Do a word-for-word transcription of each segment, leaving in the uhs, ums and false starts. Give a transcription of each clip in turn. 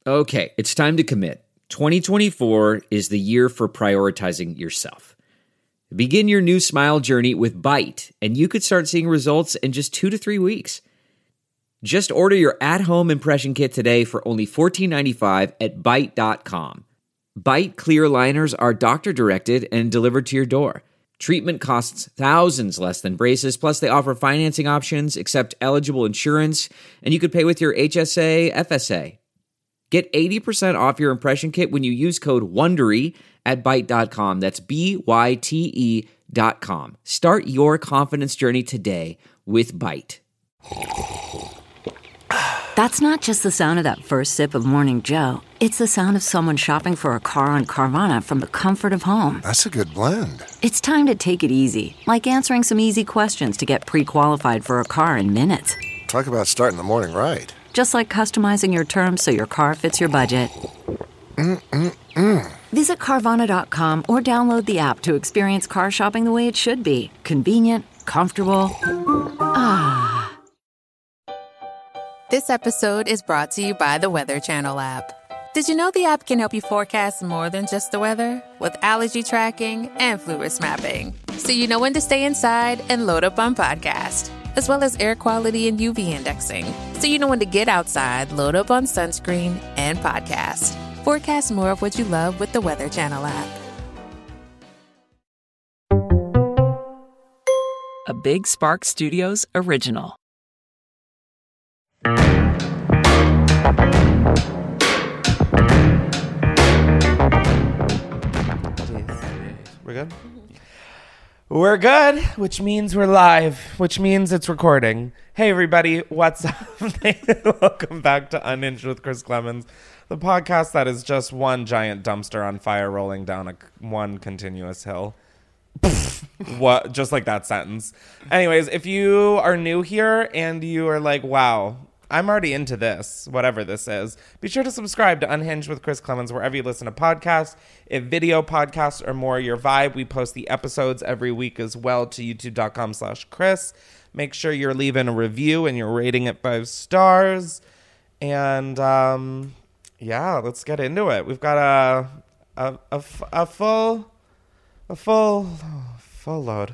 Okay, it's time to commit. twenty twenty-four is the year for prioritizing yourself. Begin your new smile journey with Byte, and you could start seeing results in just two to three weeks. Just order your at-home impression kit today for only fourteen ninety-five at byte dot com. Byte clear aligners are doctor-directed and delivered to your door. Treatment costs thousands less than braces, plus they offer financing options, accept eligible insurance, and you could pay with your H S A, F S A. Get eighty percent off your impression kit when you use code WONDERY at byte dot com. That's B Y T E dot com. Start your confidence journey today with Byte. That's not just the sound of that first sip of Morning Joe. It's the sound of someone shopping for a car on Carvana from the comfort of home. That's a good blend. It's time to take it easy, like answering some easy questions to get pre-qualified for a car in minutes. Talk about starting the morning right. Just like customizing your terms so your car fits your budget. Mm-mm-mm. Visit Carvana dot com or download the app to experience car shopping the way it should be. Convenient, comfortable. Ah. This episode is brought to you by the Weather Channel app. Did you know the app can help you forecast more than just the weather? With allergy tracking and flu risk mapping. So you know when to stay inside and load up on podcast. As well as air quality and U V indexing. So you know when to get outside, load up on sunscreen, and podcast. Forecast more of what you love with the Weather Channel app. A Big Spark Studios original. We're good? We're good, which means we're live, which means it's recording. Hey, everybody, what's up? Welcome back to Unhinged with Chris Clemens, the podcast that is just one giant dumpster on fire rolling down a one continuous hill. What? Just like that sentence. Anyways, if you are new here and you are like, wow, I'm already into this, whatever this is, be sure to subscribe to Unhinged with Chris Clemens wherever you listen to podcasts. If video podcasts are more your vibe, we post the episodes every week as well to youtube dot com slash Chris. Make sure you're leaving a review and you're rating it five stars. And um, yeah, let's get into it. We've got a a, a, a full a full full load.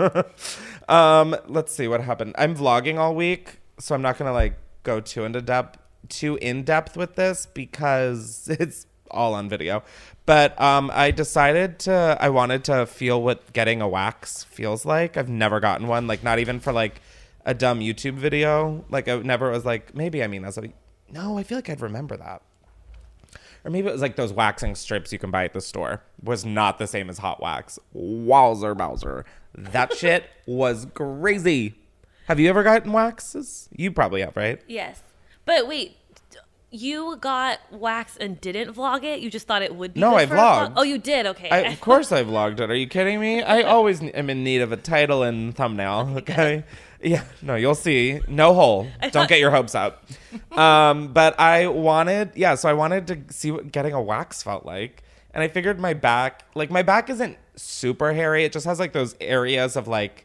um, let's see what happened. I'm vlogging all week, so I'm not gonna like go too into depth too in depth with this because it's all on video. But um I decided to I wanted to feel what getting a wax feels like. I've never gotten one, like not even for like a dumb YouTube video. Like I never was like, maybe I mean as a no, I feel like I'd remember that. Or maybe it was like those waxing strips you can buy at the store. Was not the same as hot wax. Wowzer Bowser. That shit was crazy. Have you ever gotten waxes? You probably have, right? Yes. But wait, you got wax and didn't vlog it? You just thought it would be No, good I for a vlogged. vlog? Oh, you did? Okay. I, of course I vlogged it. Are you kidding me? I always am in need of a title and thumbnail, okay? Yeah, no, you'll see. No hole. Don't get your hopes up. Um, but I wanted, yeah, so I wanted to see what getting a wax felt like. And I figured my back, like my back isn't super hairy. It just has like those areas of like,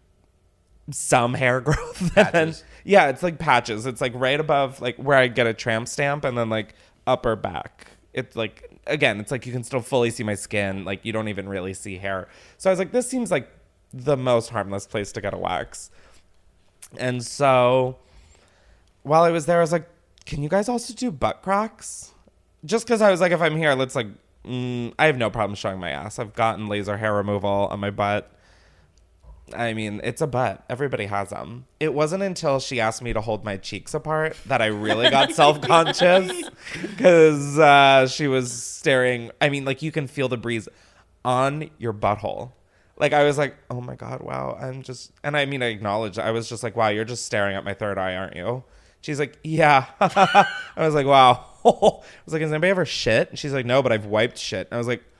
some hair growth. And yeah, it's like patches. It's like right above like where I get a tramp stamp and then like upper back. It's like, again, it's like you can still fully see my skin. Like you don't even really see hair. So I was like, this seems like the most harmless place to get a wax. And so while I was there, I was like, can you guys also do butt cracks? Just because I was like, if I'm here, let's like, mm, I have no problem showing my ass. I've gotten laser hair removal on my butt. I mean, it's a butt. Everybody has them. It wasn't until she asked me to hold my cheeks apart that I really got self-conscious because uh, she was staring. I mean, like you can feel the breeze on your butthole. Like I was like, oh my God, wow. I'm just, and I mean, I acknowledged, I was just like, wow, you're just staring at my third eye, aren't you? She's like, yeah. I was like, wow. I was like, has anybody ever shit? And she's like, no, but I've wiped shit. And I was like,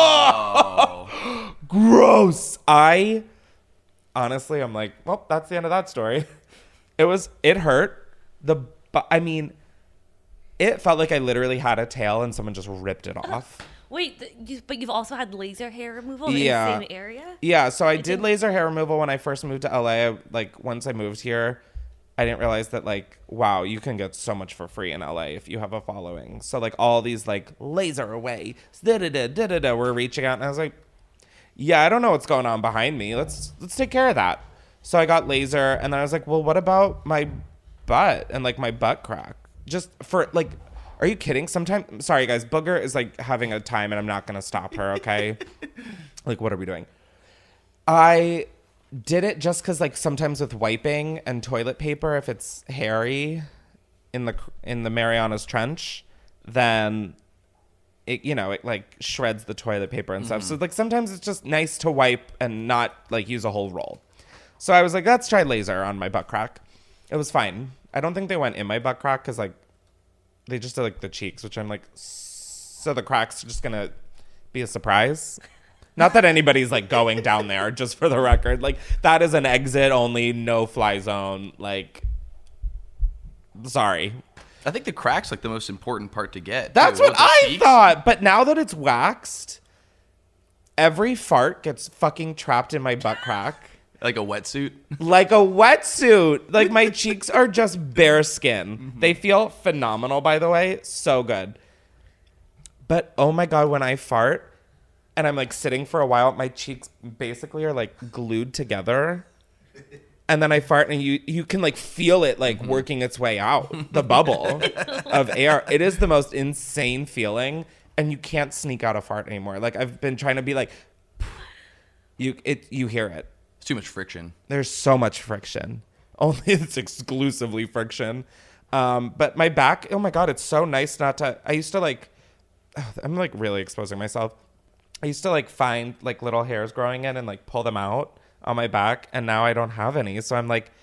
oh, oh. Gross. I... Honestly, I'm like, well, that's the end of that story. It was, it hurt. The, but I mean, it felt like I literally had a tail and someone just ripped it off. Wait, th- you, but you've also had laser hair removal yeah. in the same area? Yeah, so I it did didn't... laser hair removal when I first moved to L A. I, like, once I moved here, I didn't realize that, like, wow, you can get so much for free in L A if you have a following. So, like, all these, like, laser away, da-da-da, da-da-da, we're reaching out. And I was like, yeah, I don't know what's going on behind me. Let's let's take care of that. So I got laser. And then I was like, well, what about my butt and, like, my butt crack? Just for, like, are you kidding? Sometimes, sorry, guys, Booger is, like, having a time, and I'm not going to stop her, okay? Like, what are we doing? I... did it just because, like, sometimes with wiping and toilet paper, if it's hairy in the in the Marianas Trench, then it, you know, it like shreds the toilet paper and stuff. Mm-hmm. So like sometimes it's just nice to wipe and not like use a whole roll. So I was like, let's try laser on my butt crack. It was fine. I don't think they went in my butt crack because like they just did like the cheeks, which I'm like, so the crack's just gonna be a surprise. Not that anybody's, like, going down there, just for the record. Like, that is an exit only, no-fly zone. Like, sorry. I think the crack's, like, the most important part to get. That's too. what I cheeks. thought. But now that it's waxed, every fart gets fucking trapped in my butt crack. Like a wetsuit? Like a wetsuit. Like, my cheeks are just bare skin. Mm-hmm. They feel phenomenal, by the way. So good. But, oh, my God, when I fart... and I'm like sitting for a while, my cheeks basically are like glued together. And then I fart and you you can like feel it like mm-hmm. working its way out, the bubble of air. It is the most insane feeling, and you can't sneak out a fart anymore. Like I've been trying to be like, you it you hear it. It's too much friction. There's so much friction. Only it's exclusively friction. Um, but my back, oh my God, it's so nice not to, I used to like, oh, I'm like really exposing myself. I used to like find like little hairs growing in and like pull them out on my back, and now I don't have any. So I'm like,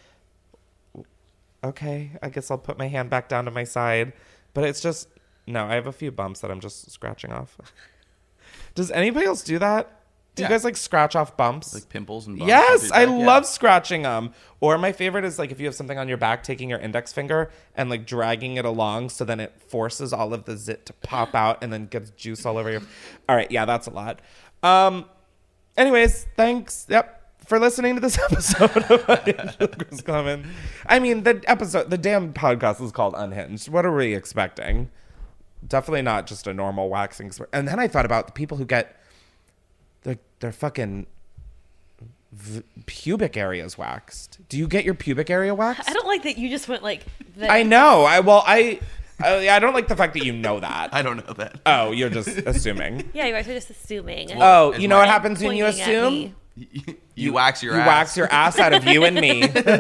okay, I guess I'll put my hand back down to my side. But it's just, no, I have a few bumps that I'm just scratching off. Does anybody else do that? Do yeah. you guys like scratch off bumps? Like pimples and bumps? Yes, I yeah. love scratching them. Or my favorite is like if you have something on your back, taking your index finger and like dragging it along so then it forces all of the zit to pop out and then gets juice all over your... All right, yeah, that's a lot. Um, anyways, thanks. Yep. For listening to this episode of Unhinged Chris Clemens. I mean, the episode, the damn podcast is called Unhinged. What are we expecting? Definitely not just a normal waxing. And then I thought about the people who get... Their, their fucking v- pubic areas waxed. Do you get your pubic area waxed? I don't like that you just went like that. I know. I well, I, I I don't like the fact that you know that. I don't know that. Oh, you're just assuming. Yeah, you guys are just assuming. Oh, you know what happens when you assume? You, you wax your you ass. You wax your ass out of you and me.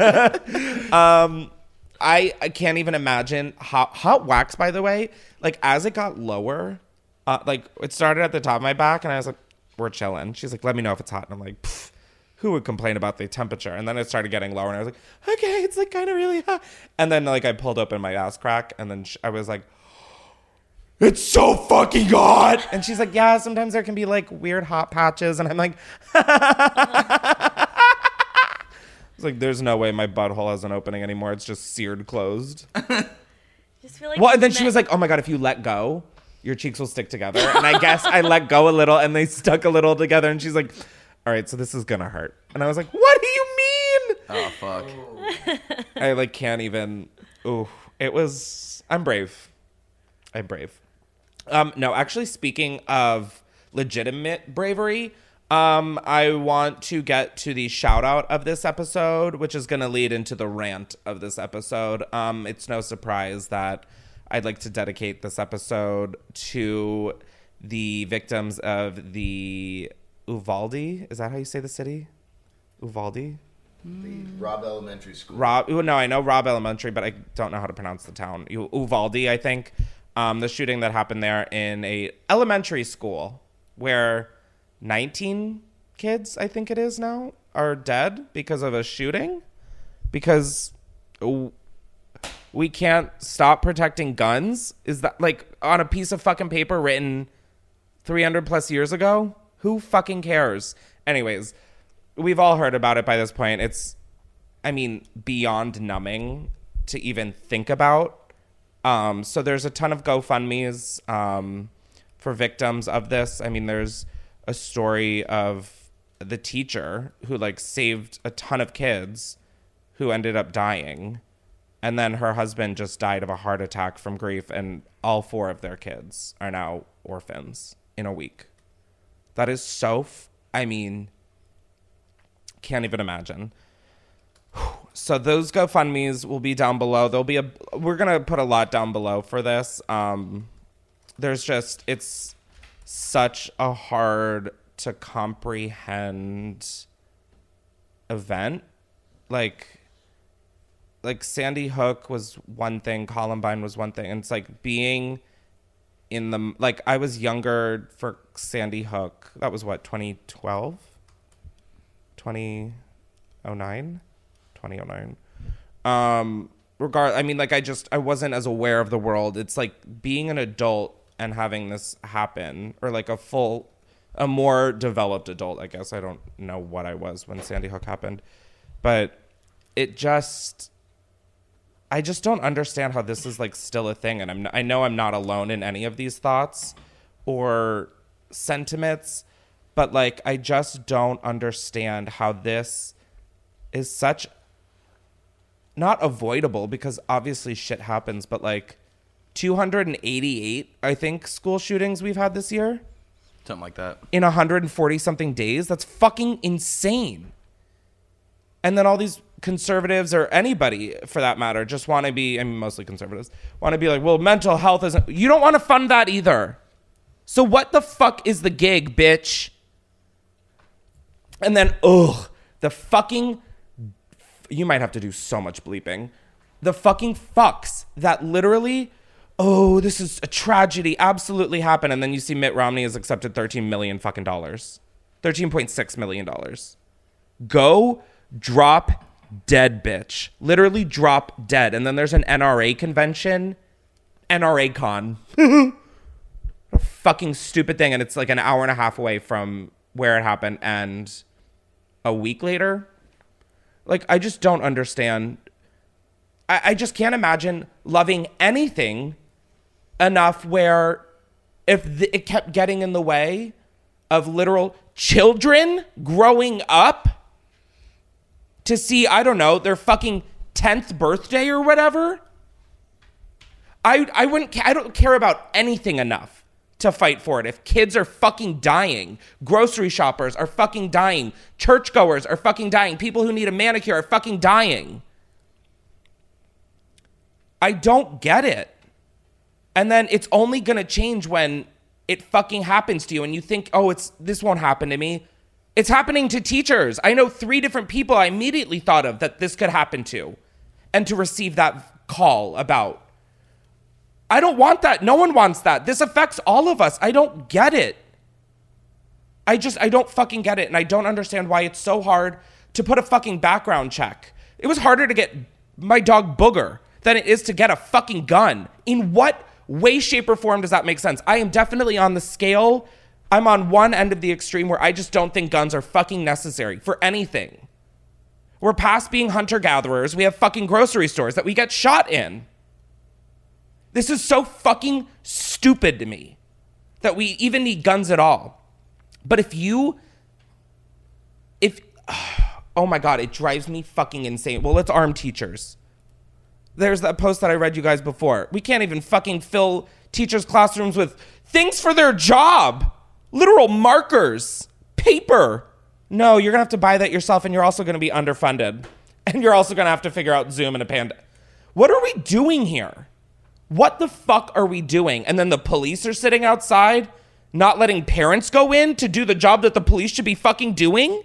um, I I can't even imagine hot hot wax. By the way, like as it got lower, uh, like it started at the top of my back, and I was like, we're chilling. She's like, let me know if it's hot. And I'm like, who would complain about the temperature? And then it started getting lower, and I was like, okay, it's like kind of really hot. And then like I pulled open my ass crack, and then sh- I was like, it's so fucking hot. And she's like, yeah, sometimes there can be like weird hot patches. And I'm like, it's like, there's no way my butthole has an opening anymore. It's just seared closed. Just feel like well, and then she was like, oh my God, if you let go, your cheeks will stick together. And I guess I let go a little and they stuck a little together. And she's like, all right, so this is going to hurt. And I was like, what do you mean? Oh, fuck. I like can't even. Ooh, it was, I'm brave. I'm brave. Um, no, actually speaking of legitimate bravery, um, I want to get to the shout out of this episode, which is going to lead into the rant of this episode. Um, it's no surprise that I'd like to dedicate this episode to the victims of the Uvalde. Is that how you say the city? Uvalde? The Robb Elementary School. Robb. No, I know Robb Elementary, but I don't know how to pronounce the town. U- Uvalde, I think. Um, the shooting that happened there in a elementary school where nineteen kids, I think it is now, are dead because of a shooting. Because... Oh, we can't stop protecting guns? Is that like on a piece of fucking paper written three hundred plus years ago? Who fucking cares? Anyways, we've all heard about it by this point. It's, I mean, beyond numbing to even think about. Um, so there's a ton of GoFundMes um, for victims of this. I mean, there's a story of the teacher who like saved a ton of kids who ended up dying. And then her husband just died of a heart attack from grief, and all four of their kids are now orphans in a week. That is so, f- I mean, can't even imagine. So those GoFundMes will be down below. There'll be a, we're going to put a lot down below for this. Um, there's just, it's such a hard to comprehend event. Like, like Sandy Hook was one thing, Columbine was one thing. And it's like being in the, like I was younger for Sandy Hook. That was what, twenty twelve? twenty oh nine? twenty oh nine. Um, regard, I mean, like I just, I wasn't as aware of the world. It's like being an adult and having this happen, or like a full, a more developed adult, I guess. I don't know what I was when Sandy Hook happened, but it just, I just don't understand how this is like still a thing. And I'm, I know I'm not alone in any of these thoughts or sentiments, but like, I just don't understand how this is such, not avoidable, because obviously shit happens, but like two hundred eighty-eight, I think, school shootings we've had this year. Something like that. In one hundred forty something days. That's fucking insane. And then all these conservatives, or anybody for that matter, just want to be, I mean, mostly conservatives, want to be like, well, mental health isn't, you don't want to fund that either. So what the fuck is the gig, bitch? And then, ugh, the fucking, you might have to do so much bleeping. The fucking fucks that literally, oh, this is a tragedy, absolutely happened. And then you see Mitt Romney has accepted thirteen million fucking dollars. thirteen point six million dollars. Go drop dead, bitch. Literally drop dead. And then there's an N R A convention. N R A con. A fucking stupid thing. And it's like an hour and a half away from where it happened. And a week later, like, I just don't understand. I, I just can't imagine loving anything enough where if the, it kept getting in the way of literal children growing up to see, I don't know, their fucking tenth birthday or whatever. I I wouldn't, I don't care about anything enough to fight for it. If kids are fucking dying, grocery shoppers are fucking dying, churchgoers are fucking dying, people who need a manicure are fucking dying. I don't get it. And then it's only gonna change when it fucking happens to you and you think, oh, it's this won't happen to me. It's happening to teachers. I know three different people I immediately thought of that this could happen to, and to receive that call about. I don't want that. No one wants that. This affects all of us. I don't get it. I just, I don't fucking get it. And I don't understand why it's so hard to put a fucking background check. It was harder to get my dog Booger than it is to get a fucking gun. In what way, shape, or form does that make sense? I am definitely on the scale. I'm on one end of the extreme where I just don't think guns are fucking necessary for anything. We're past being hunter-gatherers. We have fucking grocery stores that we get shot in. This is so fucking stupid to me that we even need guns at all. But if you, if, oh my God, it drives me fucking insane. Well, let's arm teachers. There's that post that I read you guys before. We can't even fucking fill teachers' classrooms with things for their job. Literal markers, paper. No, you're going to have to buy that yourself, and you're also going to be underfunded. And you're also going to have to figure out Zoom in a pandemic. What are we doing here? What the fuck are we doing? And then the police are sitting outside, not letting parents go in to do the job that the police should be fucking doing?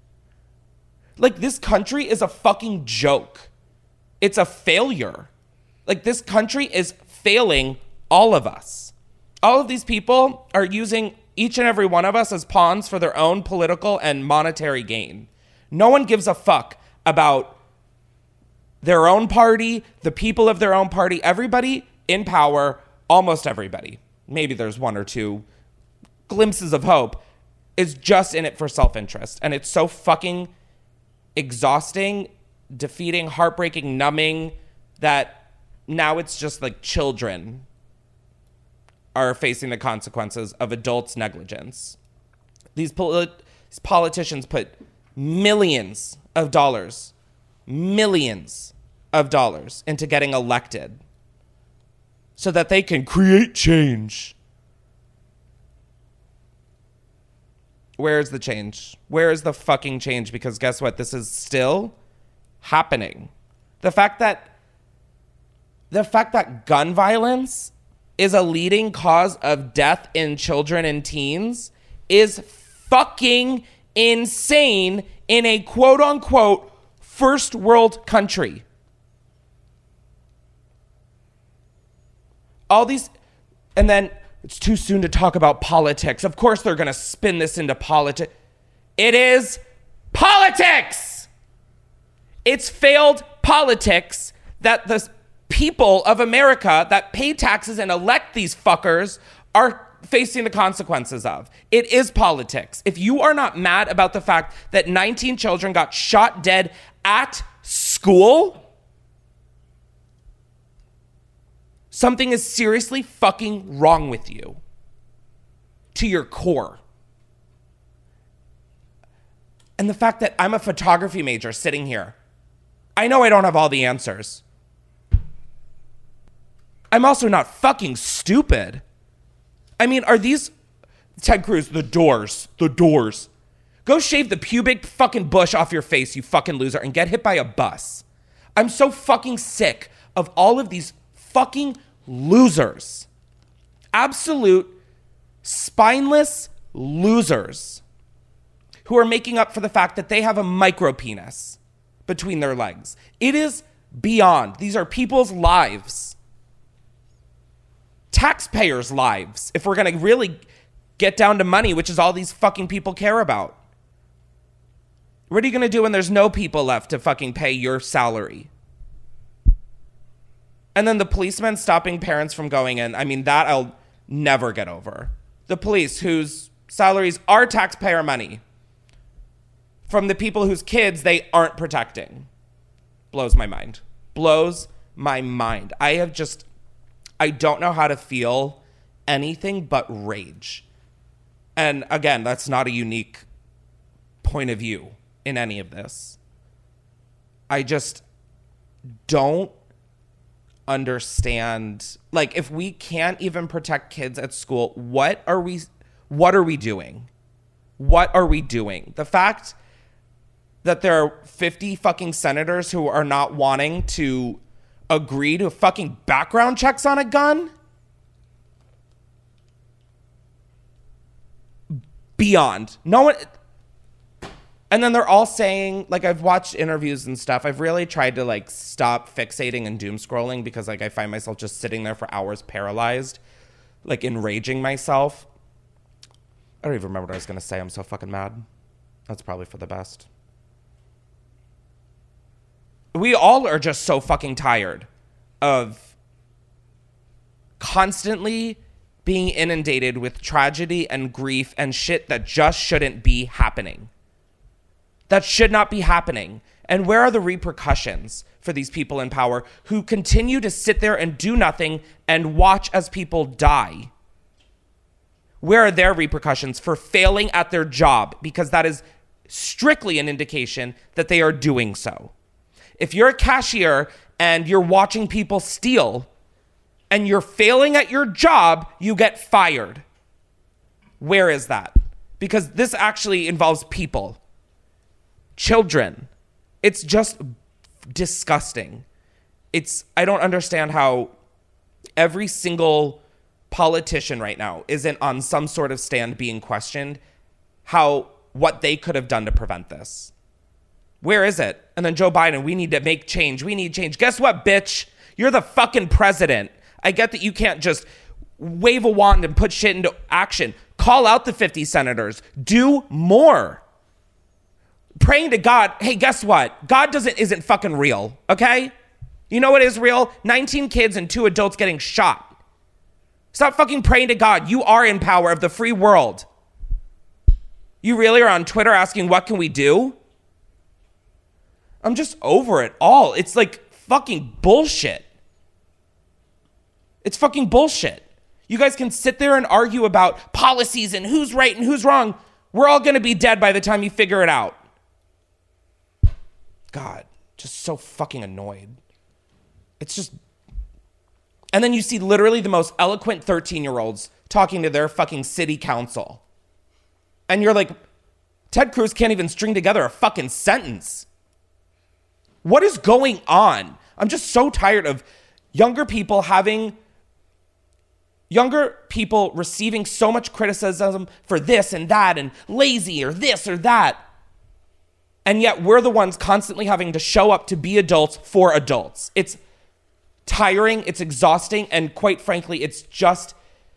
Like, this country is a fucking joke. It's a failure. Like, this country is failing all of us. All of these people are using each and every one of us as pawns for their own political and monetary gain. No one gives a fuck about their own party, the people of their own party. Everybody in power, almost everybody, maybe there's one or two glimpses of hope, is just in it for self-interest. And it's so fucking exhausting, defeating, heartbreaking, numbing, that now it's just like children are facing the consequences of adults' negligence. These, poli- these politicians put millions of dollars, millions of dollars into getting elected so that they can create change. Where is the change? Where is the fucking change? Because guess what? This is still happening. The fact that the fact that gun violence is a leading cause of death in children and teens is fucking insane in a quote unquote first world country. All these, and then it's too soon to talk about politics. Of course they're going to spin this into politics. It is politics. It's failed politics that the people of America that pay taxes and elect these fuckers are facing the consequences of. It is politics. If you are not mad about the fact that nineteen children got shot dead at school, something is seriously fucking wrong with you to your core. And the fact that I'm a photography major sitting here, I know I don't have all the answers. I'm also not fucking stupid. I mean, are these Ted Cruz, the doors, the doors. Go shave the pubic fucking bush off your face, you fucking loser, and get hit by a bus. I'm so fucking sick of all of these fucking losers. Absolute spineless losers who are making up for the fact that they have a micro penis between their legs. It is beyond. These are people's lives. Taxpayers' lives, if we're going to really get down to money, which is all these fucking people care about. What are you going to do when there's no people left to fucking pay your salary? And then the policemen stopping parents from going in. I mean, that I'll never get over. The police whose salaries are taxpayer money from the people whose kids they aren't protecting. Blows my mind. Blows my mind. I have just... I don't know how to feel anything but rage. And again, that's not a unique point of view in any of this. I just don't understand. Like, if we can't even protect kids at school, what are we, what are we doing? What are we doing? The fact that there are fifty fucking senators who are not wanting to agree to fucking background checks on a gun? Beyond. No one... And then they're all saying, like, I've watched interviews and stuff. I've really tried to, like, stop fixating and doom scrolling because, like, I find myself just sitting there for hours paralyzed, like, enraging myself. I don't even remember what I was going to say. I'm so fucking mad. That's probably for the best. We all are just so fucking tired of constantly being inundated with tragedy and grief and shit that just shouldn't be happening. That should not be happening. And where are the repercussions for these people in power who continue to sit there and do nothing and watch as people die? Where are their repercussions for failing at their job? Because that is strictly an indication that they are doing so. If you're a cashier and you're watching people steal and you're failing at your job, you get fired. Where is that? Because this actually involves people, children. It's just disgusting. It's, I don't understand how every single politician right now isn't on some sort of stand being questioned how, what they could have done to prevent this. Where is it? And then Joe Biden, we need to make change. We need change. Guess what, bitch? You're the fucking president. I get that you can't just wave a wand and put shit into action. Call out the fifty senators. Do more. Praying to God. Hey, guess what? God doesn't isn't fucking real, okay? You know what is real? nineteen kids and two adults getting shot. Stop fucking praying to God. You are in power of the free world. You really are on Twitter asking, what can we do? I'm just over it all. It's like fucking bullshit. It's fucking bullshit. You guys can sit there and argue about policies and who's right and who's wrong. We're all going to be dead by the time you figure it out. God, just so fucking annoyed. It's just, and then you see literally the most eloquent thirteen-year-olds talking to their fucking city council. And you're like, Ted Cruz can't even string together a fucking sentence. What is going on? I'm just so tired of younger people having, younger people receiving so much criticism for this and that and lazy or this or that. And yet we're the ones constantly having to show up to be adults for adults. It's tiring, it's exhausting, and quite frankly, it's just,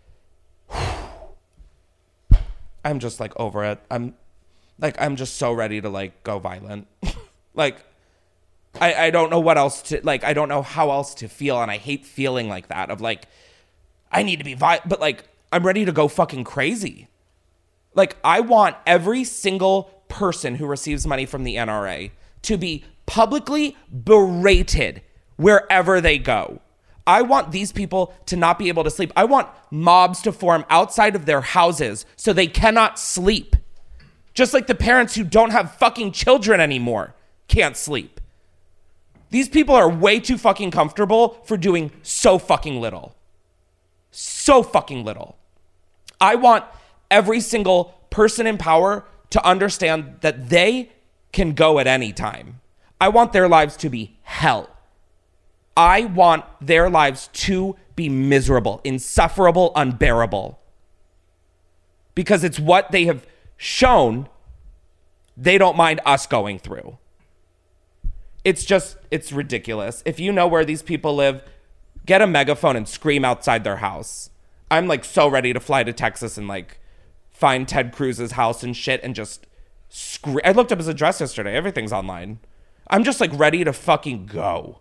I'm just like over it. I'm like, I'm just so ready to like go violent. Like, I, I don't know what else to, like, I don't know how else to feel. And I hate feeling like that of like, I need to be violent, but like, I'm ready to go fucking crazy. Like, I want every single person who receives money from the N R A to be publicly berated wherever they go. I want these people to not be able to sleep. I want mobs to form outside of their houses so they cannot sleep. Just like the parents who don't have fucking children anymore can't sleep. These people are way too fucking comfortable for doing so fucking little. So fucking little. I want every single person in power to understand that they can go at any time. I want their lives to be hell. I want their lives to be miserable, insufferable, unbearable. Because it's what they have shown they don't mind us going through. It's just, it's ridiculous. If you know where these people live, get a megaphone and scream outside their house. I'm like so ready to fly to Texas and like find Ted Cruz's house and shit and just scream. I looked up his address yesterday. Everything's online. I'm just like ready to fucking go.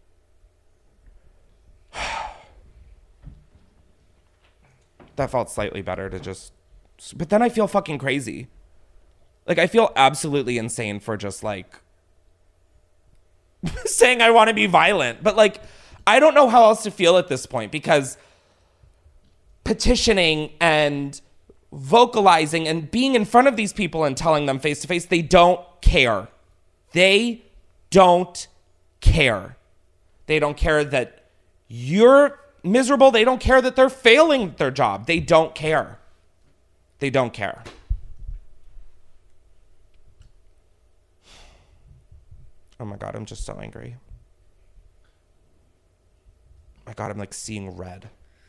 That felt slightly better to just, but then I feel fucking crazy. Like I feel absolutely insane for just like saying I want to be violent, but like, I don't know how else to feel at this point because petitioning and vocalizing and being in front of these people and telling them face to face, they don't care. They don't care. They don't care that you're miserable. They don't care that they're failing their job. They don't care. They don't care. Oh my God, I'm just so angry. My God, I'm like seeing red.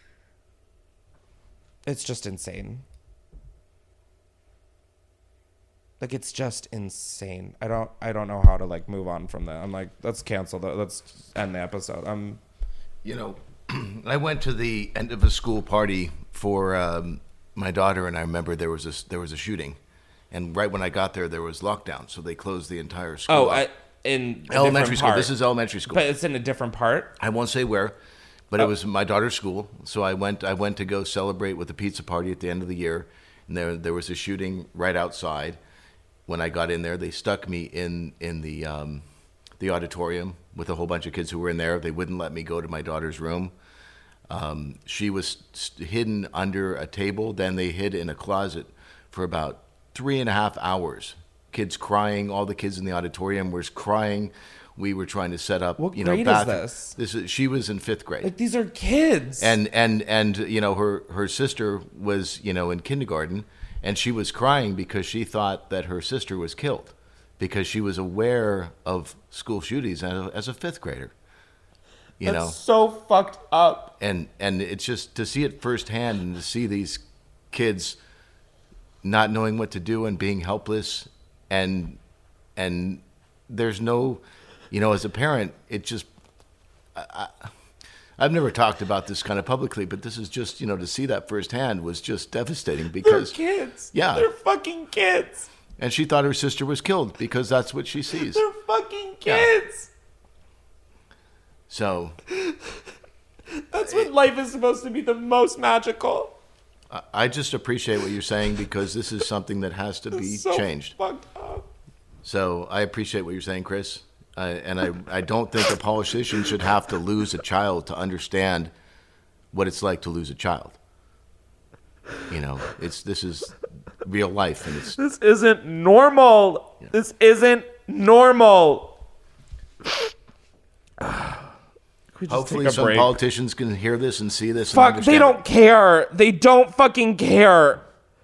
It's just insane. Like, it's just insane. I don't I don't know how to like move on from that. I'm like, let's cancel that. Let's end the episode. I'm You know, I went to the end of a school party for um, my daughter, and I remember there was a, there was a shooting. And right when I got there, there was lockdown, so they closed the entire school. Oh, I, in elementary school. Part. This is elementary school. But it's in a different part? I won't say where, but oh. it was my daughter's school. So I went I went to go celebrate with a pizza party at the end of the year. And there there was a shooting right outside. When I got in there, they stuck me in, in the um, the auditorium with a whole bunch of kids who were in there. They wouldn't let me go to my daughter's room. Um, she was st- hidden under a table. Then they hid in a closet for about three and a half hours. Kids crying. All the kids in the auditorium were crying. We were trying to set up, what you know, grade bathroom. is this? This is, she was in fifth grade. Like, these are kids. And and and you know, her her sister was, you know, in kindergarten, and she was crying because she thought that her sister was killed, because she was aware of school shootings as a, as a fifth grader. You That's know, so fucked up. And and it's just to see it firsthand and to see these kids not knowing what to do and being helpless, and and there's no, you know, as a parent, it just, I, I, I've never talked about this kind of publicly, but this is just, you know, to see that firsthand was just devastating because they're kids. Yeah, they're fucking kids. And she thought her sister was killed because that's what she sees. They're fucking kids. Yeah. So that's when life is supposed to be the most magical. I just appreciate what you're saying because this is something that has to be so changed. Fucked up. So I appreciate what you're saying, Chris. Uh, and I, I don't think a politician should have to lose a child to understand what it's like to lose a child. You know, it's this is real life, and it's this isn't normal. Yeah. This isn't normal. we just Hopefully take a some break? politicians can hear this and see this. Fuck, and they understand don't it. care. They don't fucking care.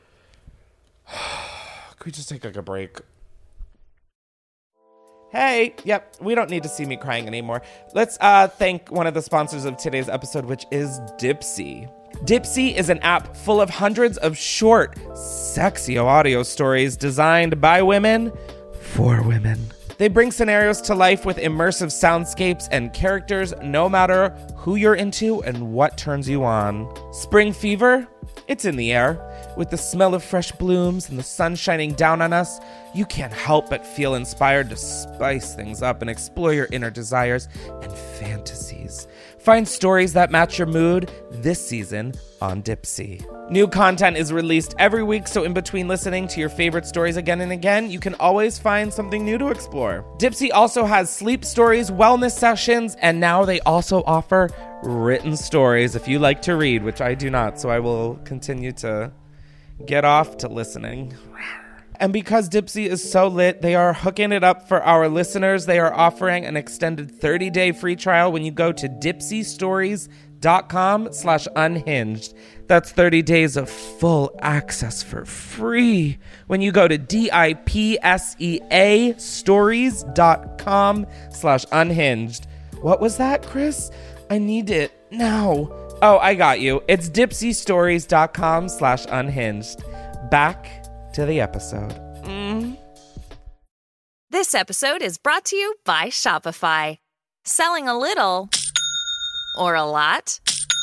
Can we just take like a break? Hey, yep, we don't need to see me crying anymore. Let's uh, thank one of the sponsors of today's episode, which is Dipsea. Dipsea is an app full of hundreds of short, sexy audio stories designed by women for women. They bring scenarios to life with immersive soundscapes and characters, no matter who you're into and what turns you on. Spring fever? It's in the air. With the smell of fresh blooms and the sun shining down on us, you can't help but feel inspired to spice things up and explore your inner desires and fantasies. Find stories that match your mood this season on Dipsea. New content is released every week, so in between listening to your favorite stories again and again, you can always find something new to explore. Dipsea also has sleep stories, wellness sessions, and now they also offer written stories if you like to read, which I do not, so I will continue to get off to listening. And because Dipsea is so lit, they are hooking it up for our listeners. They are offering an extended thirty-day free trial when you go to dipseastories.com slash unhinged. That's thirty days of full access for free when you go to D-I-P-S-E-A stories.com slash unhinged. What was that, Chris? I need it now. Oh, I got you. It's dipseastories.com slash unhinged. Back to the episode. Mm. This episode is brought to you by Shopify. Selling a little or a lot?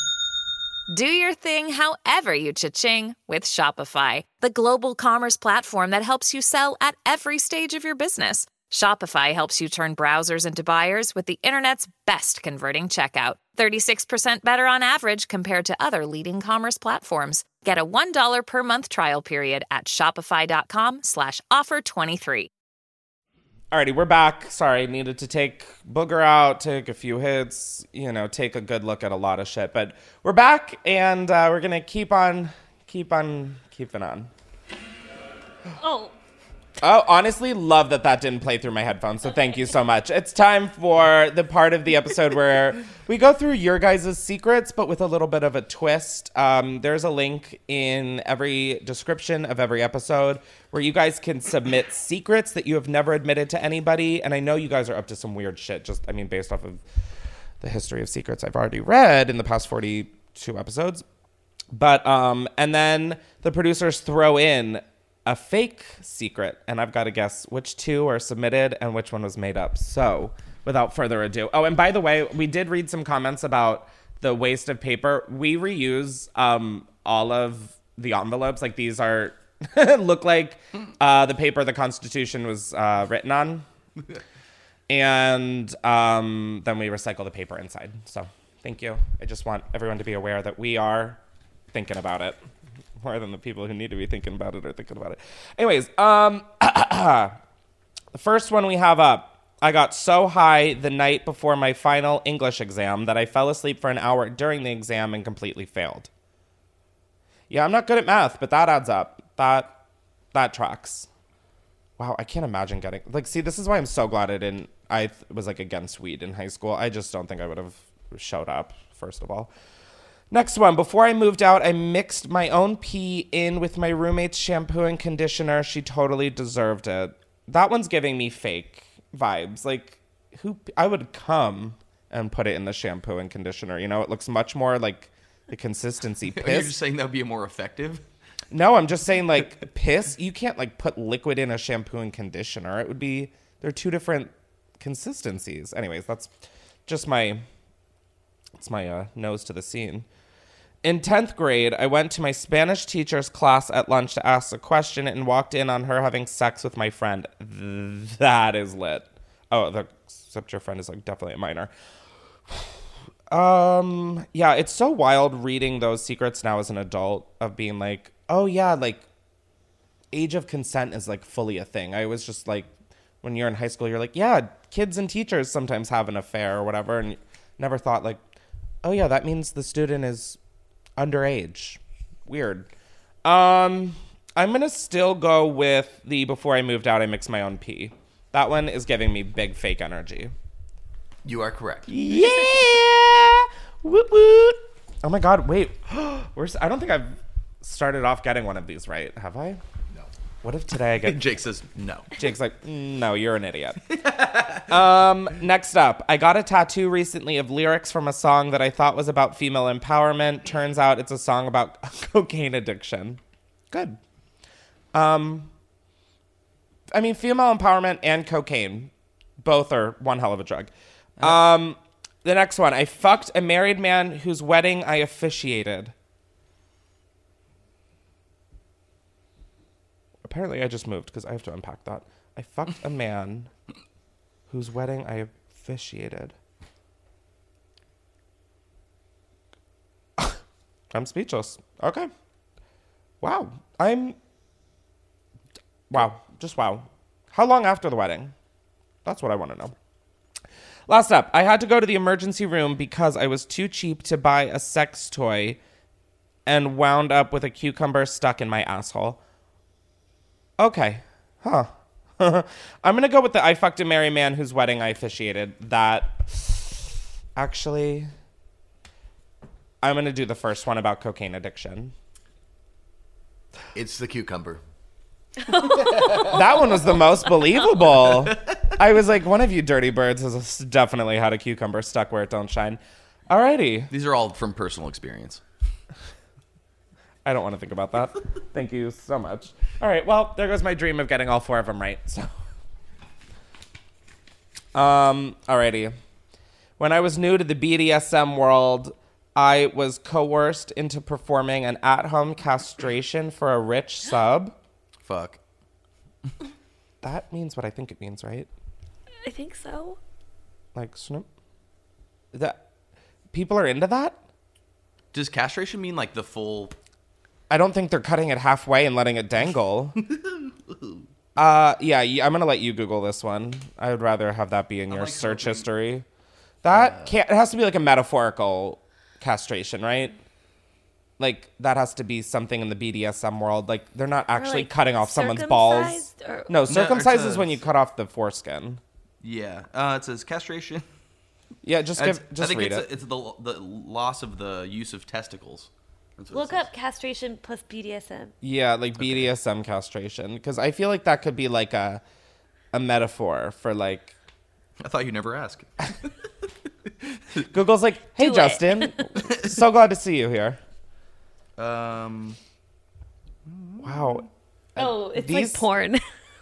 Do your thing however you cha-ching with Shopify, the global commerce platform that helps you sell at every stage of your business. Shopify helps you turn browsers into buyers with the internet's best converting checkout. thirty-six percent better on average compared to other leading commerce platforms. Get a one dollar per month trial period at shopify.com slash offer 23. Alrighty, we're back. Sorry, needed to take Booger out, take a few hits, you know, take a good look at a lot of shit. But we're back, and uh, we're going to keep on, keep on, keeping on. Oh. Oh, honestly, love that that didn't play through my headphones, so thank you so much. It's time for the part of the episode where we go through your guys' secrets, but with a little bit of a twist. Um, there's a link in every description of every episode where you guys can submit secrets that you have never admitted to anybody, and I know you guys are up to some weird shit, just, I mean, based off of the history of secrets I've already read in the past forty-two episodes. But, um, and then the producers throw in a fake secret, and I've got to guess which two are submitted and which one was made up. So, without further ado. Oh, and by the way, we did read some comments about the waste of paper. We reuse um, all of the envelopes. Like, these are look like uh, the paper the Constitution was uh, written on. And um, then we recycle the paper inside. So, thank you. I just want everyone to be aware that we are thinking about it. More than the people who need to be thinking about it are thinking about it. Anyways, um, the first one we have up. I got so high the night before my final English exam that I fell asleep for an hour during the exam and completely failed. Yeah, I'm not good at math, but that adds up. That that tracks. Wow, I can't imagine getting... Like, see, this is why I'm so glad I didn't... I th- was, like, against weed in high school. I just don't think I would have showed up, first of all. Next one. Before I moved out, I mixed my own pee in with my roommate's shampoo and conditioner. She totally deserved it. That one's giving me fake vibes. Like, who? I would come and put it in the shampoo and conditioner. You know, it looks much more like the consistency. Piss. You're just saying that would be more effective? No, I'm just saying, like, piss. You can't, like, put liquid in a shampoo and conditioner. It would be... They're two different consistencies. Anyways, that's just my... It's my uh, nose to the scene. In tenth grade, I went to my Spanish teacher's class at lunch to ask a question and walked in on her having sex with my friend. Th- that is lit. Oh, the, except your friend is like definitely a minor. Um, yeah, it's so wild reading those secrets now as an adult of being like, oh yeah, like age of consent is like fully a thing. I was just like, when you're in high school, you're like, yeah, kids and teachers sometimes have an affair or whatever. And never thought like, oh yeah, that means the student is underage. Weird. Um, I'm going to still go with the before I moved out, I mixed my own pee. That one is giving me big fake energy. You are correct. Yeah! Woot woot. Oh my God, wait. Where's, I don't think I've started off getting one of these right, have I? No. What if today I get... Jake says no. Jake's like, no, you're an idiot. um, next up, I got a tattoo recently of lyrics from a song that I thought was about female empowerment. Turns out it's a song about cocaine addiction. Good. Um, I mean, female empowerment and cocaine, both are one hell of a drug. Um... The next one, I fucked a married man whose wedding I officiated. Apparently I just moved because I have to unpack that. I fucked a man whose wedding I officiated. I'm speechless. Okay. Wow. I'm... Wow. Just wow. How long after the wedding? That's what I want to know. Last up, I had to go to the emergency room because I was too cheap to buy a sex toy and wound up with a cucumber stuck in my asshole. Okay. Huh. I'm going to go with the I fucked a married man whose wedding I officiated. That, actually, I'm going to do the first one about cocaine addiction. It's the cucumber. That one was the most believable. I was like, one of you dirty birds has definitely had a cucumber stuck where it don't shine. Alrighty. These are all from personal experience. I don't want to think about that. Thank you so much. All right, well, there goes my dream of getting all four of them right. So, um, alrighty. When I was new to the B D S M world, I was coerced into performing an at-home castration for a rich sub. Fuck. That means what I think it means, right? I think so. Like, snip. That people are into that? Does castration mean like the full... I don't think they're cutting it halfway and letting it dangle. uh, yeah, I'm going to let you Google this one. I would rather have that be in your like search hoping. history. That uh, can't, it has to be like a metaphorical castration, right? Like, that has to be something in the B D S M world. Like, they're not actually like cutting off someone's balls. Or... No, circumcised no, is when you cut off the foreskin. Yeah. Uh, it says castration. Yeah, just give, just I think read it's, it. A, it's the the loss of the use of testicles. Look up castration plus B D S M. Yeah, like B D S M okay. castration. Because I feel like that could be like a a metaphor for like... I thought you'd never ask. Google's like, hey, Do Justin. So glad to see you here. Um. Wow. Oh, it's These... like porn.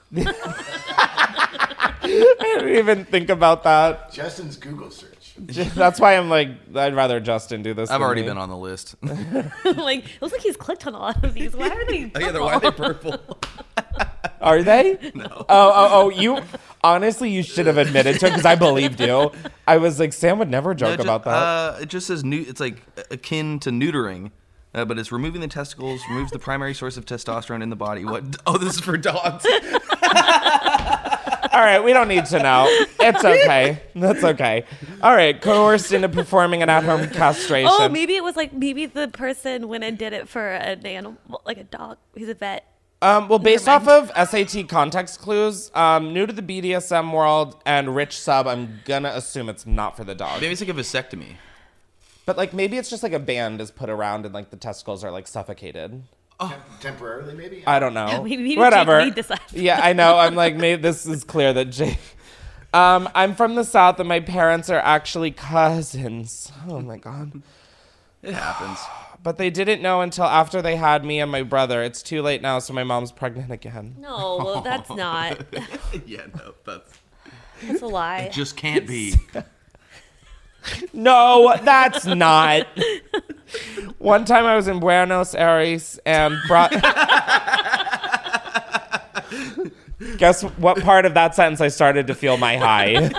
I didn't even think about that. Justin's Google search. That's why I'm like, I'd rather Justin do this. I've already me. been on the list. Like, it looks like he's clicked on a lot of these. Why are they purple? Oh, yeah, why are they purple? Are they? No. Oh, oh, oh, you... Honestly, you should have admitted to it because I believed you. I was like, Sam would never joke no, just, about that. Uh, it just says, new, it's like akin to neutering. Uh, but it's removing the testicles, removes the primary source of testosterone in the body. What? Oh, this is for dogs. All right, we don't need to know. It's okay. That's okay. All right, coerced into performing an at-home castration. Oh, maybe it was like, maybe the person went and did it for an animal, like a dog. He's a vet. Um, well, based off of S A T context clues, um, new to the B D S M world and rich sub, I'm gonna assume it's not for the dog. Maybe it's like a vasectomy. But like maybe it's just like a band is put around and like the testicles are like suffocated. Oh. Temporarily, maybe? I don't know. Yeah, maybe, maybe Whatever. Jake decides. Yeah, I know. I'm like, maybe this is clear that Jake. Um, I'm from the South and my parents are actually cousins. Oh my God. It happens. But they didn't know until after they had me and my brother. It's too late now, so my mom's pregnant again. No, well, that's not. Yeah, no, that's... That's a lie. It just can't be. No, that's not. One time I was in Buenos Aires and brought... Guess what part of that sentence I started to feel my high?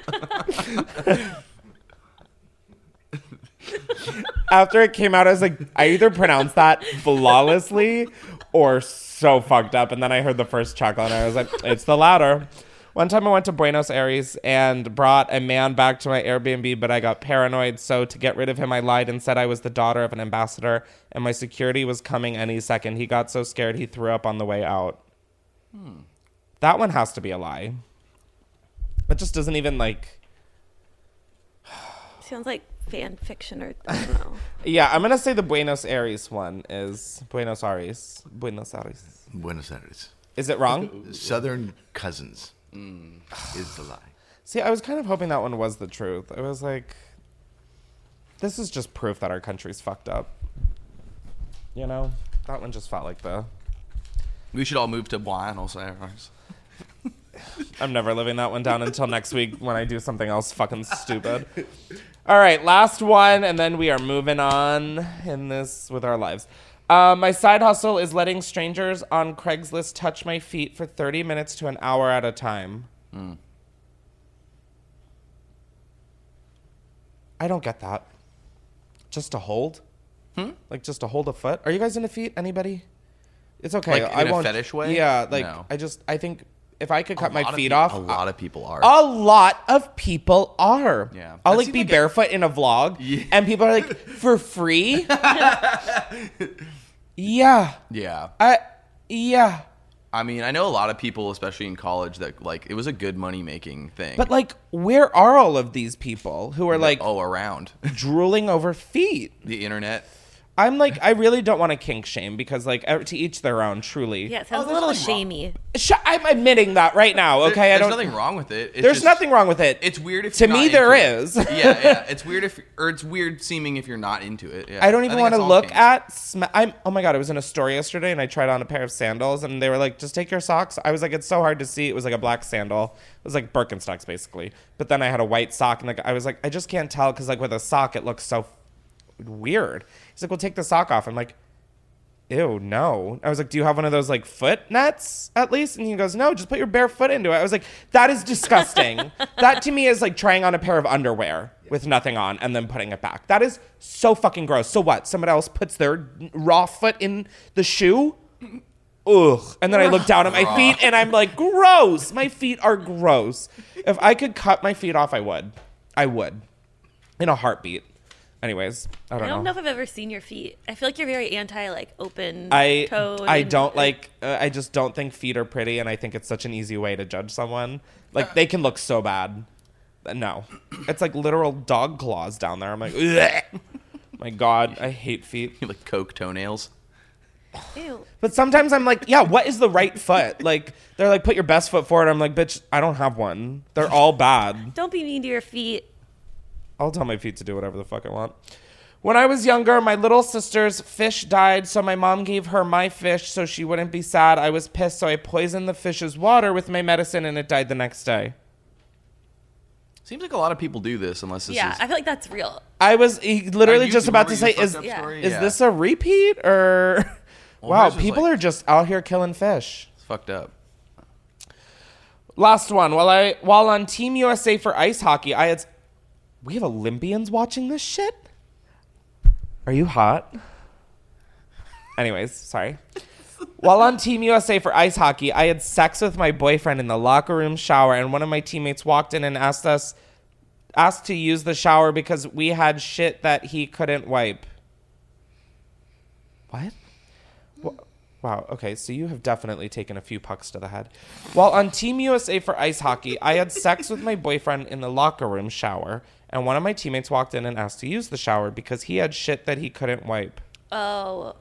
After it came out, I was like, I either pronounced that flawlessly or so fucked up. And then I heard the first chuckle and I was like, it's the latter. One time I went to Buenos Aires and brought a man back to my Airbnb, but I got paranoid. So to get rid of him, I lied and said I was the daughter of an ambassador and my security was coming any second. He got so scared he threw up on the way out. Hmm. That one has to be a lie. It just doesn't even like... Sounds like fan fiction or I don't know. Yeah, I'm gonna say the Buenos Aires one is Buenos Aires. Buenos Aires. Buenos Aires. Is it wrong? Southern cousins mm. is the lie. See, I was kind of hoping that one was the truth. I was like, this is just proof that our country's fucked up. You know, that one just felt like the. We should all move to Buenos Aires. I'm never living that one down until next week when I do something else fucking stupid. All right, last one, and then we are moving on in this with our lives. Uh, my side hustle is letting strangers on Craigslist touch my feet for thirty minutes to an hour at a time. Mm. I don't get that. Just to hold? Hmm? Like just to hold a foot? Are you guys into feet? Anybody? It's okay. Like in I a won't, fetish way? Yeah, like No. I just I think if I could cut A my lot of feet peop- off, A lot of people are. a lot of people are. Yeah. I'll That like seems be like a- barefoot in a vlog, Yeah. and people are like, for free? Yeah. Yeah. I. Yeah. I mean, I know a lot of people, especially in college, that like it was a good money making thing. But like, where are all of these people who are like oh, around drooling over feet? the internet. I'm like, I really don't want to kink shame because like ev- to each their own. Truly. Yeah, it sounds Oh, a little there's nothing shamey. Sh- I'm admitting that right now. Okay, There- I there's don't. nothing wrong with it. It's There's just- nothing wrong with it. It's weird if to you're me not there into is. It. yeah, yeah. It's weird if, or it's weird seeming if you're not into it. Yeah. I don't even think want to that's all look kinks. at. Sm- I'm. Oh my god! I was in a store yesterday and I tried on a pair of sandals and they were like, "Just take your socks." I was like, "It's so hard to see." It was like a black sandal. It was like Birkenstocks basically. But then I had a white sock and like I was like, I just can't tell because like with a sock it looks so f- weird. He's like, "Well, take the sock off." I'm like, ew, no. I was like, do you have one of those like foot nets at least? And he goes, no, just put your bare foot into it. I was like, that is disgusting. That to me is like trying on a pair of underwear with nothing on and then putting it back. That is so fucking gross. So what? Somebody else puts their raw foot in the shoe? Ugh. And then I look down at my feet and I'm like, gross. My feet are gross. If I could cut my feet off, I would. I would. In a heartbeat. Anyways, I don't, I don't know. know if I've ever seen your feet. I feel like you're very anti like open I toed. I and- don't like uh, I just don't think feet are pretty and I think it's such an easy way to judge someone. Like they can look so bad. No. It's like literal dog claws down there. I'm like, ugh. My god, I hate feet. You like Coke toenails. Ew. But sometimes I'm like, yeah, what is the right foot? Like they're like put your best foot forward. I'm like, bitch, I don't have one. They're all bad. Don't be mean to your feet. I'll tell my feet to do whatever the fuck I want. When I was younger, my little sister's fish died, so my mom gave her my fish so she wouldn't be sad. I was pissed, so I poisoned the fish's water with my medicine, and it died the next day. Seems like a lot of people do this, unless this Yeah, is. I feel like that's real. I was he literally Are you- just about to remember say, your is, fucked up Yeah. story? is Yeah. this a repeat, or... Well, wow, hers was people like- are just out here killing fish. It's fucked up. Last one. While I while on Team U S A for ice hockey, I had... We have Olympians watching this shit? Are you hot? Anyways, sorry. While on Team U S A for ice hockey, I had sex with my boyfriend in the locker room shower, and one of my teammates walked in and asked us asked to use the shower because we had shit that he couldn't wipe. What? Wow, okay, so you have definitely taken a few pucks to the head. While on Team U S A for ice hockey, I had sex with my boyfriend in the locker room shower, and one of my teammates walked in and asked to use the shower because he had shit that he couldn't wipe. Oh,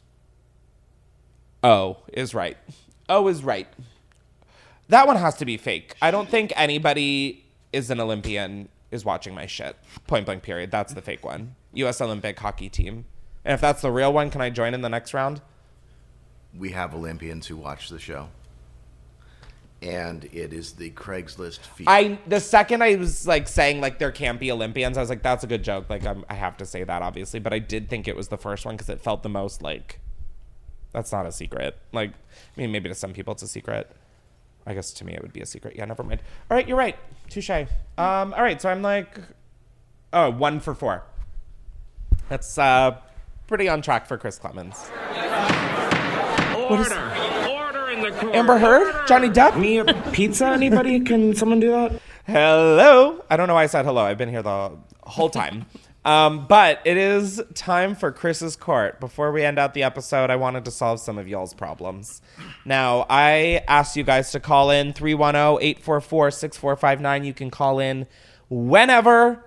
O is right. O is right. That one has to be fake. I don't think anybody is an Olympian is watching my shit. Point blank period. That's the fake one. U S Olympic hockey team. And if that's the real one, can I join in the next round? We have Olympians who watch the show. And it is the Craigslist feed. I the second I was like saying like there can't be Olympians, I was like, that's a good joke. Like I'm, I have to say that obviously, but I did think it was the first one because it felt the most like that's not a secret. Like I mean, maybe to some people it's a secret. I guess to me it would be a secret. Yeah, never mind. All right, you're right. Touche. Um, all right, so I'm like, oh, one for four. That's uh, pretty on track for Chris Clemens. Order. Order in the court. Amber Heard? Johnny Depp? Me a pizza? Anybody? Can someone do that? Hello. I don't know why I said hello. I've been here the whole time. Um, but it is time for Chris's court. Before we end out the episode, I wanted to solve some of y'all's problems. Now, I asked you guys to call in three one zero, eight four four, six four five nine. You can call in whenever